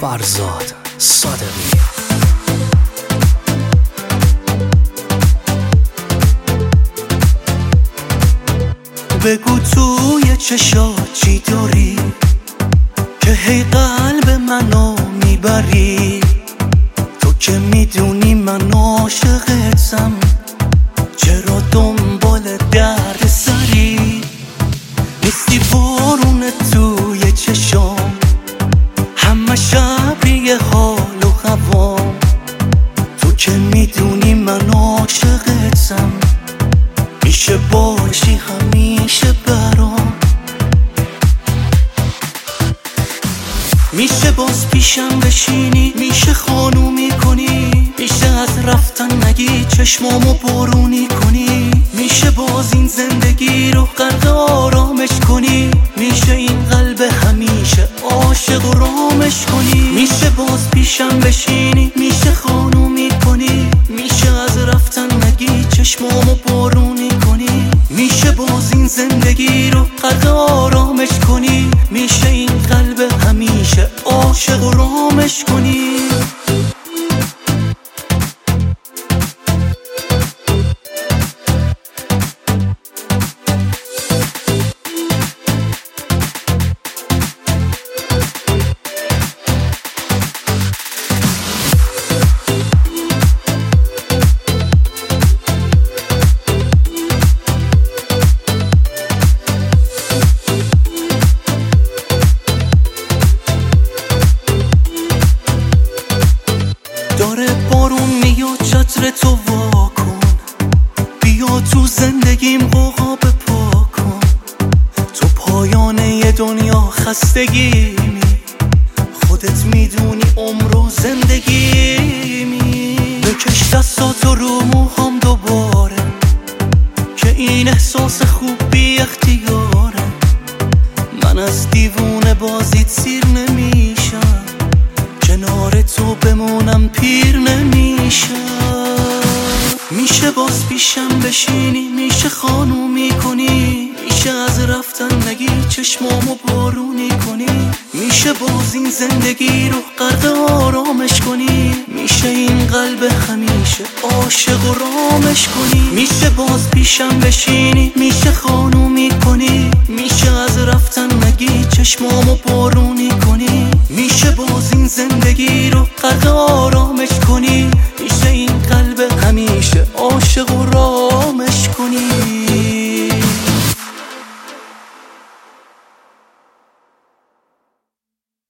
فرزاد صادقی. بگو توی چشات چی داری که هی قلب منو میبری؟ تو که میدونی من عاشقتم، چرا دنبال درد سری؟ نیستی بارون توی چشام، همه شبیه حال و هوام. تو که میدونی من عاشقتم، میشه باشی همیشه برام. میشه باز پیشم بشینی، میشه خانومی کنی، میشه از رفتن نگی چشمامو بارونی کنی. میشه باز این زندگی رو غرق آرامش کنی، میشه این قلب همیشه عاشق و رامش کنی. میشه باز پیشم بشینی، میشه خانومی کنی، میشه از رفتن نگی چشمامو بارونی کنی. میشه باز این زندگی رو غرق آرامش کنی، میشه این قلب همیشه عاشق و رامش کنی. داره بارون میاد چتر تو واکن، بیا تو زندگیم قوقا بپا کن. تو پایان یه دنیا خستگیمی، خودت میدونی عمر و زندگیمی. بکش دستاتو رو موهام دوباره، که این احساس خوب بی اختیاره. من از دیوونه بازیت سیر نمیشم، کنار تو بمونم پیر نمیشم. میشه باز پیشم بشینی، میشه خانومی کنی، میشه از رفتن نگی چشمامو بارونی کنی. میشه باز این زندگی رو غرق آرامش کنی، میشه این قلب همیشه عاشق و رامش کنی. میشه باز پیشم بشینی، میشه خانومی کنی، میشه از رفتن نگی چشمامو بارونی کنی. میشه باز این زندگی رو غرق آرامش کنی، میشه این قلب همیشه عاشق و رامش